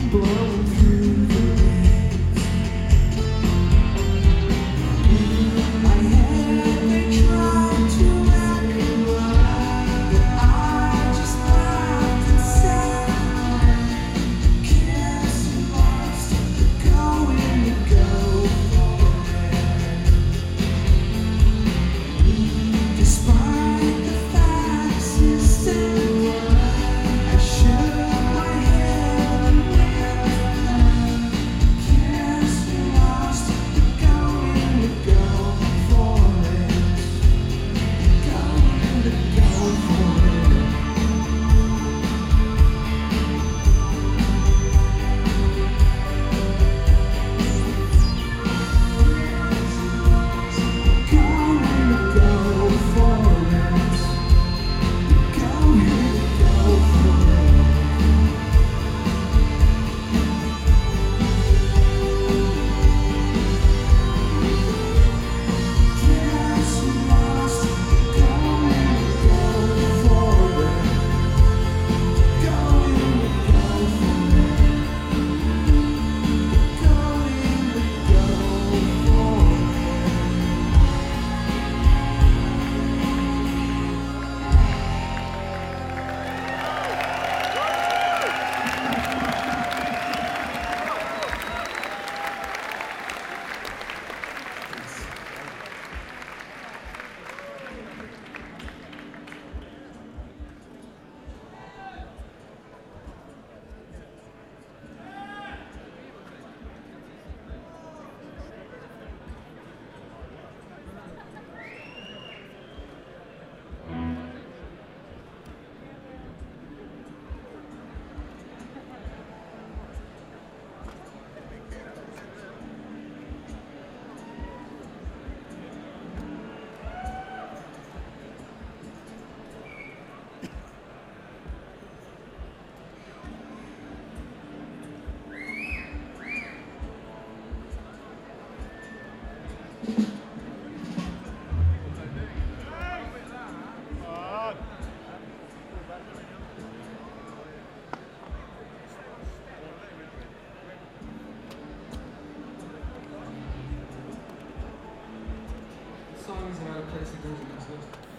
blowing through the waves. I haven't tried to help you out. I just laughed and said, "Guess you lost, going to go for it." Despite the facts you said, I shook my head and went, "Guess you lost, going to go for it." Going to go for it. Going to go for it. Going to go for it. Guess you lost. Going to go for it. Going to go for it. Going to go for it. Song is about a place that goes in this list.